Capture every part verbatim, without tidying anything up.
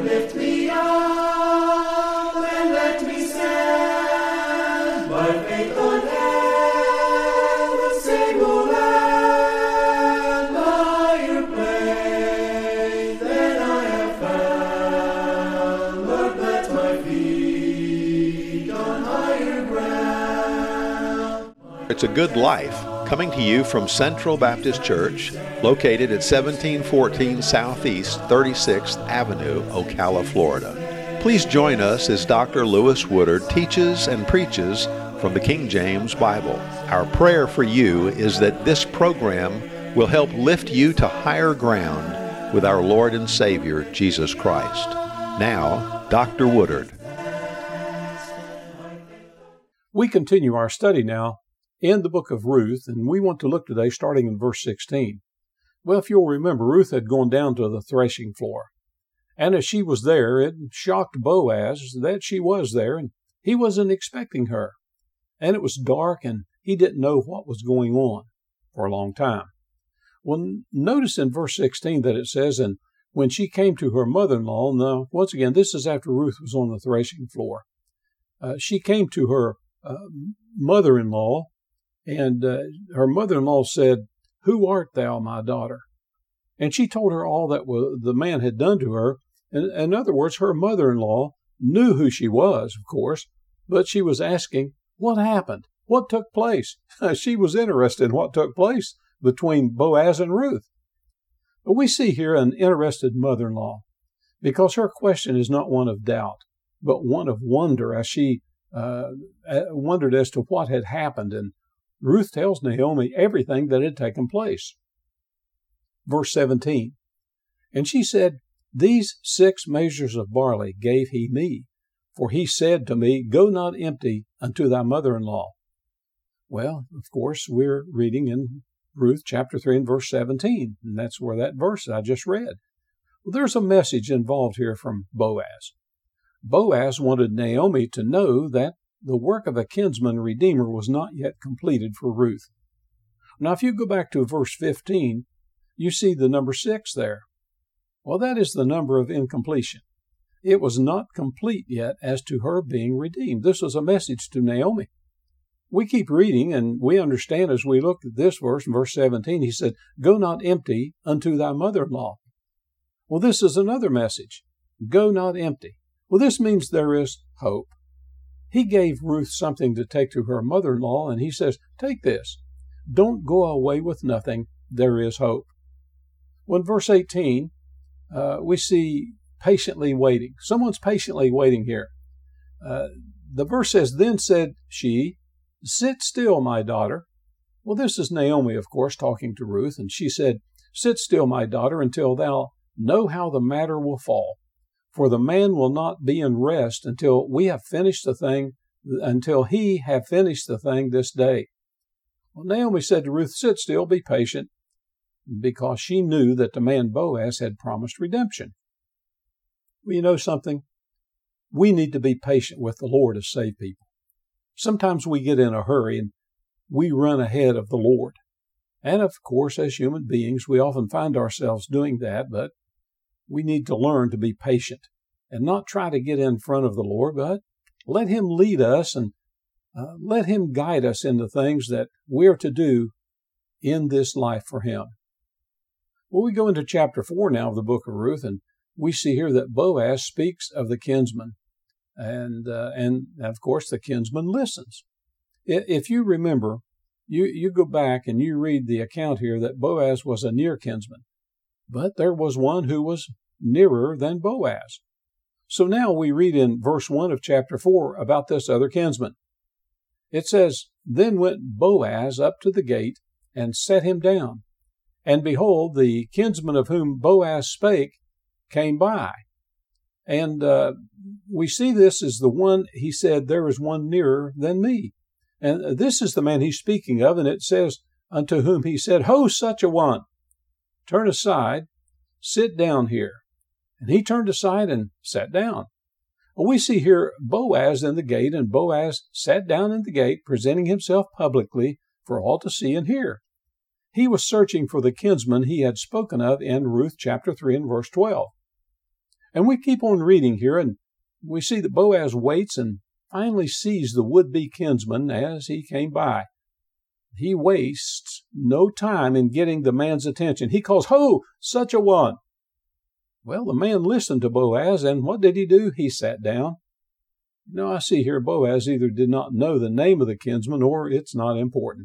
lift me up and let me stand by faith on heaven's stable land, higher place than I have found. Lord, plant my feet on higher ground. It's a Good Life, coming to you from Central Baptist Church, located at seventeen fourteen Southeast thirty-sixth Avenue, Ocala, Florida. Please join us as Doctor Lewis Woodard teaches and preaches from the King James Bible. Our prayer for you is that this program will help lift you to higher ground with our Lord and Savior, Jesus Christ. Now, Doctor Woodard. We continue our study now in the book of Ruth, and we want to look today starting in verse sixteen. Well, if you'll remember, Ruth had gone down to the threshing floor, and as she was there, it shocked Boaz that she was there, and he wasn't expecting her. And it was dark, and he didn't know what was going on for a long time. Well, notice in verse sixteen that it says, and when she came to her mother-in-law, now, once again, this is after Ruth was on the threshing floor. Uh, she came to her uh, mother-in-law, and uh, her mother-in-law said, "Who art thou, my daughter?" And she told her all that the man had done to her. In, in other words, her mother-in-law knew who she was, of course, but she was asking, what happened? What took place? She was interested in what took place between Boaz and Ruth. But we see here an interested mother-in-law, because her question is not one of doubt, but one of wonder, as she uh, wondered as to what had happened. And Ruth tells Naomi everything that had taken place. Verse seventeen, and she said, "These six measures of barley gave he me, for he said to me, Go not empty unto thy mother-in-law." Well, of course, we're reading in Ruth chapter three and verse seventeen, and that's where that verse I just read. Well, there's a message involved here from Boaz. Boaz wanted Naomi to know that the work of a kinsman redeemer was not yet completed for Ruth. Now, if you go back to verse fifteen, you see the number six there. Well, that is the number of incompletion. It was not complete yet as to her being redeemed. This was a message to Naomi. We keep reading, and we understand as we look at this verse, in verse seventeen, he said, "Go not empty unto thy mother-in-law." Well, this is another message. Go not empty. Well, this means there is hope. He gave Ruth something to take to her mother-in-law, and he says, take this. Don't go away with nothing. There is hope. Well, in verse eighteen, uh, we see patiently waiting. Someone's patiently waiting here. Uh, the verse says, "Then said she, Sit still, my daughter." Well, this is Naomi, of course, talking to Ruth, and she said, "Sit still, my daughter, until thou know how the matter will fall. For the man will not be in rest until we have finished the thing, until he have finished the thing this day." Well, Naomi said to Ruth, "Sit still, be patient," because she knew that the man Boaz had promised redemption. Well, you know something? We need to be patient with the Lord as saved people. Sometimes we get in a hurry and we run ahead of the Lord. And of course, as human beings, we often find ourselves doing that, but we need to learn to be patient and not try to get in front of the Lord, but let Him lead us and uh, let Him guide us into things that we're to do in this life for Him. Well, we go into chapter four now of the book of Ruth, and we see here that Boaz speaks of the kinsman, and uh, and of course the kinsman listens. If you remember, you, you go back and you read the account here that Boaz was a near kinsman, but there was one who was nearer than Boaz. So now we read in verse one of chapter four about this other kinsman. It says, "Then went Boaz up to the gate and set him down. And behold, the kinsman of whom Boaz spake came by." And uh, we see this as the one, he said, "There is one nearer than me." And this is the man he's speaking of, and it says, "Unto whom he said, Ho, such a one, turn aside, sit down here." And he turned aside and sat down. Well, we see here Boaz in the gate, and Boaz sat down in the gate, presenting himself publicly for all to see and hear. He was searching for the kinsman he had spoken of in Ruth chapter three and verse twelve. And we keep on reading here, and we see that Boaz waits and finally sees the would-be kinsman as he came by. He wastes no time in getting the man's attention. He calls, "Ho, such a one!" Well, the man listened to Boaz, and what did he do? He sat down. Now, I see here Boaz either did not know the name of the kinsman or it's not important.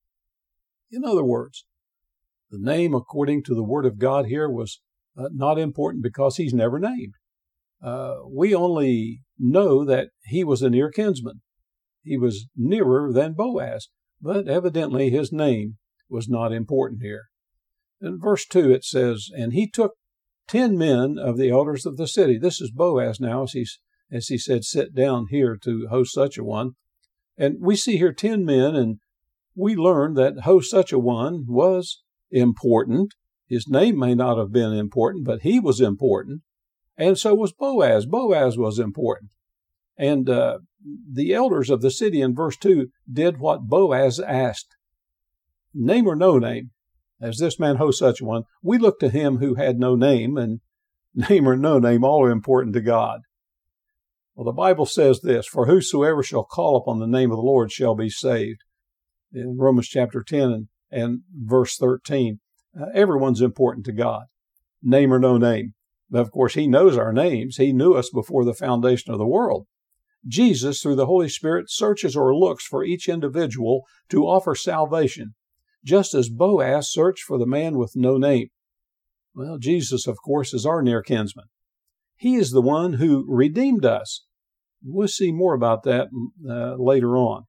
In other words, the name, according to the Word of God here, was uh, not important because he's never named. Uh, we only know that he was a near kinsman. He was nearer than Boaz, but evidently his name was not important here. In verse two it says, "And he took ten men of the elders of the city." This is Boaz now, as, he's, as he said, sit down here to host such a one. And we see here ten men, and we learn that host such a one was important. His name may not have been important, but he was important. And so was Boaz. Boaz was important. And uh, the elders of the city in verse two did what Boaz asked. Name or no name, as this man hosts such one, we look to him who had no name, and name or no name, all are important to God. Well, the Bible says this, "For whosoever shall call upon the name of the Lord shall be saved." In Romans chapter ten and, and verse thirteen, uh, everyone's important to God, name or no name. But of course, he knows our names. He knew us before the foundation of the world. Jesus, through the Holy Spirit, searches or looks for each individual to offer salvation, just as Boaz searched for the man with no name. Well, Jesus, of course, is our near kinsman. He is the one who redeemed us. We'll see more about that uh, later on.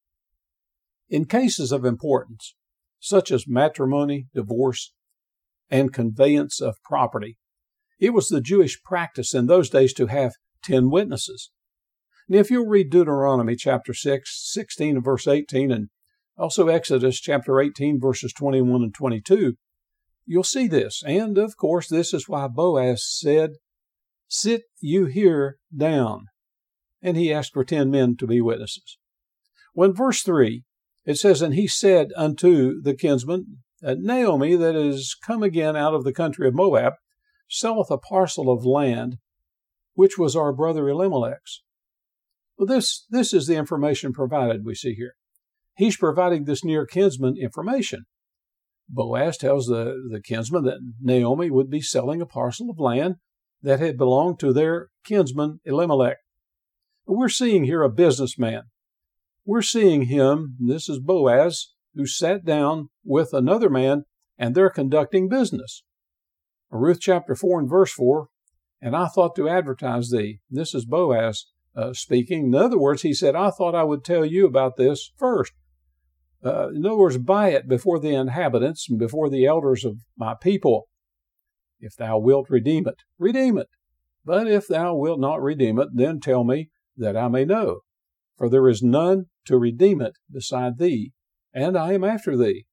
In cases of importance, such as matrimony, divorce, and conveyance of property, it was the Jewish practice in those days to have ten witnesses. Now, if you'll read Deuteronomy chapter six, sixteen and verse eighteen, and also Exodus chapter eighteen, verses twenty-one and twenty-two, you'll see this. And, of course, this is why Boaz said, "Sit you here down." And he asked for ten men to be witnesses. Well, in verse three, it says, "And he said unto the kinsman, Naomi, that is come again out of the country of Moab, selleth a parcel of land, which was our brother Elimelech's." Well, this, this is the information provided we see here. He's providing this near kinsman information. Boaz tells the, the kinsman that Naomi would be selling a parcel of land that had belonged to their kinsman Elimelech. We're seeing here a businessman. We're seeing him, this is Boaz, who sat down with another man, and they're conducting business. Ruth chapter four and verse four, "And I thought to advertise thee." This is Boaz uh, speaking. In other words, he said, I thought I would tell you about this first. Uh, in other words, buy it before the inhabitants and before the elders of my people. If thou wilt redeem it, redeem it. But if thou wilt not redeem it, then tell me, that I may know. For there is none to redeem it beside thee, and I am after thee.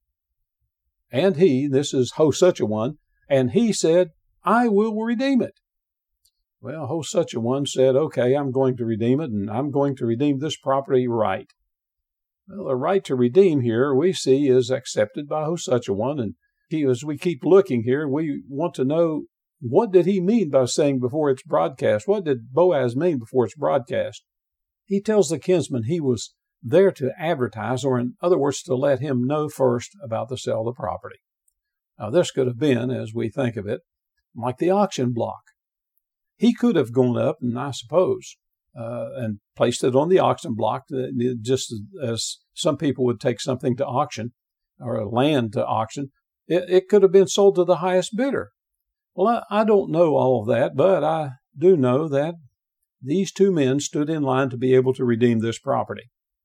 And he, this is ho such a one, and he said, I will redeem it. Well, ho such a one said, okay, I'm going to redeem it, and I'm going to redeem this property right. Well, the right to redeem here we see is accepted by ho such a one, and he, as we keep looking here, we want to know, what did he mean by saying before it's broadcast? What did Boaz mean before it's broadcast? He tells the kinsman he was there to advertise, or in other words, to let him know first about the sale of the property. Now, this could have been, as we think of it, like the auction block. He could have gone up, and I suppose, uh, and placed it on the auction block, just as some people would take something to auction, or land to auction. It, it could have been sold to the highest bidder. Well, I, I don't know all of that, but I do know that these two men stood in line to be able to redeem this property.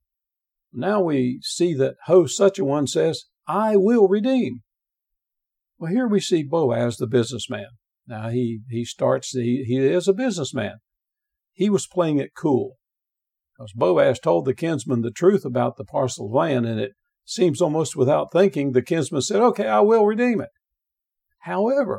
Now we see that ho such a one says, I will redeem. Well, here we see Boaz, the businessman. Now he, he starts, he, he is a businessman. He was playing it cool, because Boaz told the kinsman the truth about the parcel of land, and it seems almost without thinking, the kinsman said, okay, I will redeem it. However,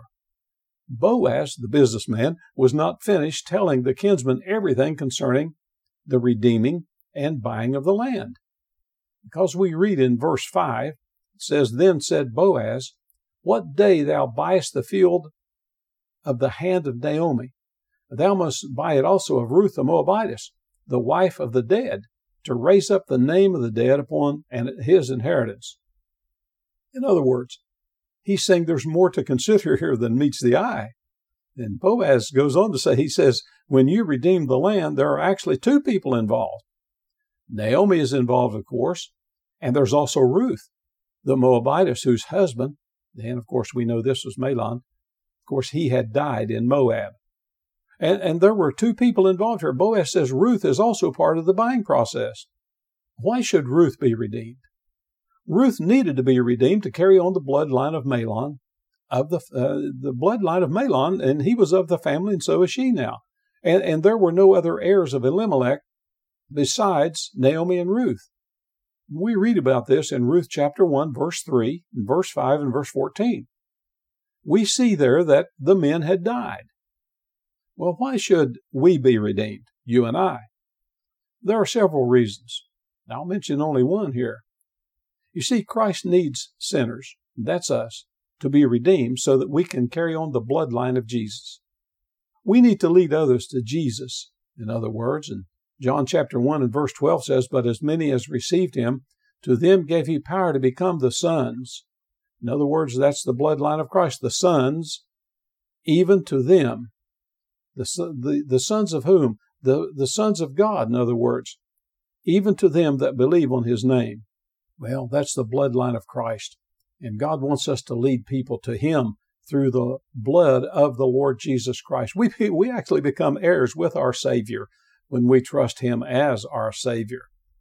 Boaz, the businessman, was not finished telling the kinsman everything concerning the redeeming and buying of the land. Because we read in verse five, it says, Then said Boaz, What day thou buyest the field of the hand of Naomi, thou must buy it also of Ruth the Moabitess, the wife of the dead, to raise up the name of the dead upon and his inheritance. In other words, he's saying there's more to consider here than meets the eye. And Boaz goes on to say, he says, when you redeem the land, there are actually two people involved. Naomi is involved, of course, and there's also Ruth, the Moabitess, whose husband, and of course we know this was Mahlon, of course he had died in Moab. And, and there were two people involved here. Boaz says Ruth is also part of the buying process. Why should Ruth be redeemed? Ruth needed to be redeemed to carry on the bloodline of Mahlon, of the uh, the bloodline of Mahlon, and he was of the family, and so is she now. And, and there were no other heirs of Elimelech besides Naomi and Ruth. We read about this in Ruth chapter one, verse three, and verse five, and verse fourteen. We see there that the men had died. Well, why should we be redeemed, you and I? There are several reasons. I'll mention only one here. You see, Christ needs sinners, that's us, to be redeemed so that we can carry on the bloodline of Jesus. We need to lead others to Jesus, in other words, and John chapter one and verse twelve says, but as many as received him, to them gave he power to become the sons. In other words, that's the bloodline of Christ, the sons, even to them. The, the, the sons of whom? The, the sons of God, in other words, even to them that believe on his name. Well, that's the bloodline of Christ. And God wants us to lead people to him through the blood of the Lord Jesus Christ. We, we actually become heirs with our Savior when we trust him as our Savior.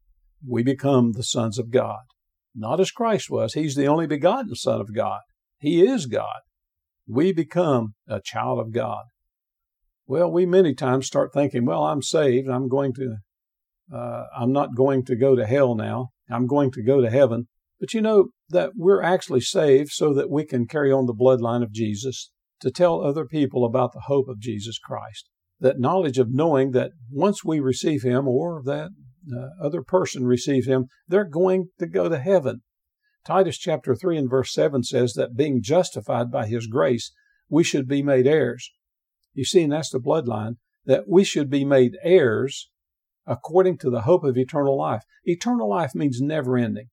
We become the sons of God. Not as Christ was. He's the only begotten Son of God. He is God. We become a child of God. Well, we many times start thinking, well, I'm saved. I'm going to, uh, I'm not going to go to hell now. I'm going to go to heaven. But you know that we're actually saved so that we can carry on the bloodline of Jesus, to tell other people about the hope of Jesus Christ. That knowledge of knowing that once we receive him, or that uh, other person receives him, they're going to go to heaven. Titus chapter three and verse seven says that being justified by his grace, we should be made heirs. You see, and that's the bloodline, that we should be made heirs according to the hope of eternal life. Eternal life means never ending.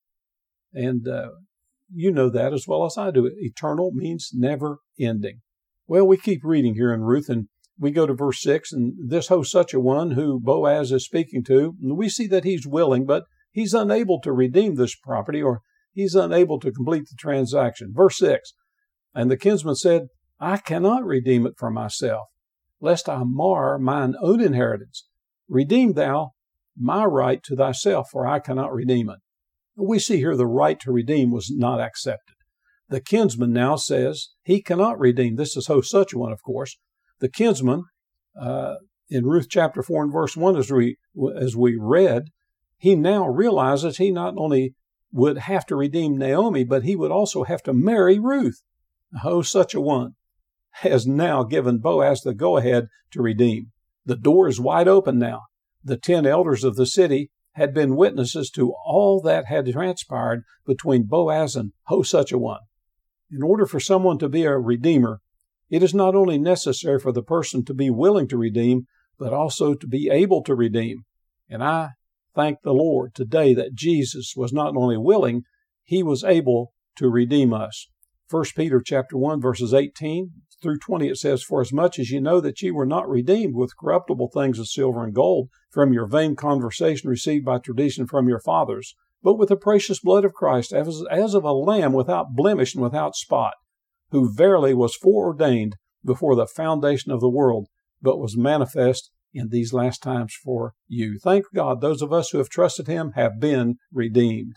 And uh, you know that as well as I do. Eternal means never ending. Well, we keep reading here in Ruth, and we go to verse six, and this host such a one who Boaz is speaking to, and we see that he's willing, but he's unable to redeem this property, or he's unable to complete the transaction. Verse six, and the kinsman said, I cannot redeem it for myself, lest I mar mine own inheritance. Redeem thou my right to thyself, for I cannot redeem it. We see here the right to redeem was not accepted. The kinsman now says he cannot redeem. This is host such a one, of course. The kinsman, uh, in Ruth chapter four and verse one, as we, as we read, he now realizes he not only would have to redeem Naomi, but he would also have to marry Ruth. Host such a one has now given Boaz the go-ahead to redeem. The door is wide open now. The ten elders of the city had been witnesses to all that had transpired between Boaz and host such a one. In order for someone to be a redeemer, it is not only necessary for the person to be willing to redeem, but also to be able to redeem. And I thank the Lord today that Jesus was not only willing, he was able to redeem us. First Peter chapter one, verses eighteen through twenty, it says, For as much as you know that ye were not redeemed with corruptible things of silver and gold from your vain conversation received by tradition from your fathers, but with the precious blood of Christ, as, as of a lamb without blemish and without spot, who verily was foreordained before the foundation of the world, but was manifest in these last times for you. Thank God, those of us who have trusted him have been redeemed.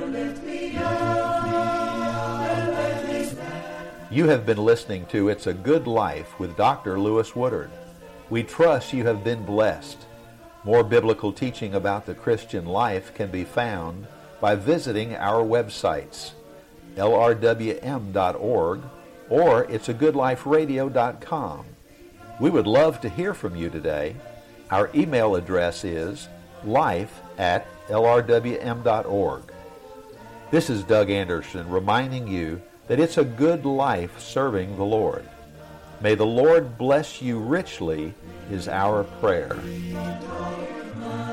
You have been listening to It's a Good Life with Doctor Lewis Woodard. We trust you have been blessed. More biblical teaching about the Christian life can be found by visiting our websites, L R W M dot org or it's a good life radio dot com. We would love to hear from you today. Our email address is life at L R W M dot org. This is Doug Anderson reminding you that it's a good life serving the Lord. May the Lord bless you richly is our prayer.